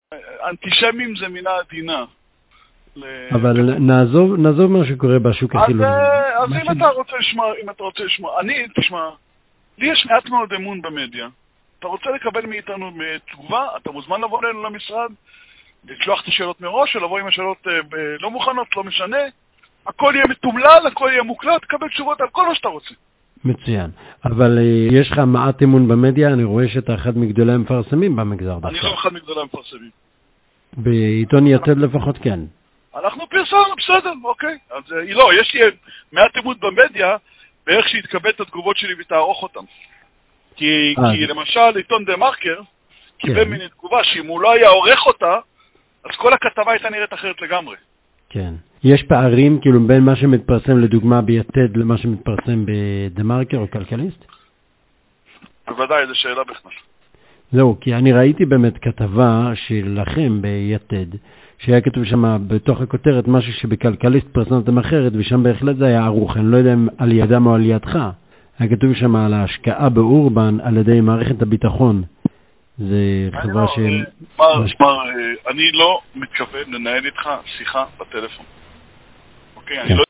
אנטישמים זה מילה עדינה. אבל נעזוב מה שקורה בשוק החילוני. אז אם אתה רוצה לשמוע, תשמע, לי יש מעט מאוד אמון במדיה. אתה רוצה לקבל מאיתנו תגובה, אתה מוזמן לבוא אלינו למשרד, לשלוח את השאלות מראש, או לבוא עם השאלות לא מוכנות, לא משנה. הכל יהיה מתומלל, הכל יהיה מוקלט, תקבל תשובות על כל מה שאתה רוצה. מצוין. אבל יש לך מעט אמון במדיה, אני רואה שאתה אחד מגדולי המפרסמים במגזר דווקא. אני לא אחד מגדולי המפרסמים. בעיתון יתד לפחות כן. אנחנו פרסמנו, בסדר, אוקיי. אז לא, יש לי מעט אמון במדיה, באיך שהתקבל את התגובות שלי ותערוך אותם. כי למשל, עיתון דה מרקר, קיבל מיני תגובה שאם הוא לא היה עורך אותה, אז כל הכתבה הייתה נראית אחרת לגמרי. כן. יש פערים כאילו בין מה שמתפרסם לדוגמה ביתד למה שמתפרסם בדה מרקר או כלכליסט? בוודאי, זו שאלה בכלל. זהו, כי אני ראיתי באמת כתבה שלכם ביתד, שהיה כתוב שם בתוך הכותרת משהו שבכלכליסט פרסמתם אחרת, ושם בהחלט זה היה ערוך, אני לא יודע אם על ידם או על ידך. היה כתוב שם על ההשקעה באורבן על ידי מערכת הביטחון. זה חברה של... אני לא מתכוון לנהל איתך שיחה בטלפון. אוקיי? אני לא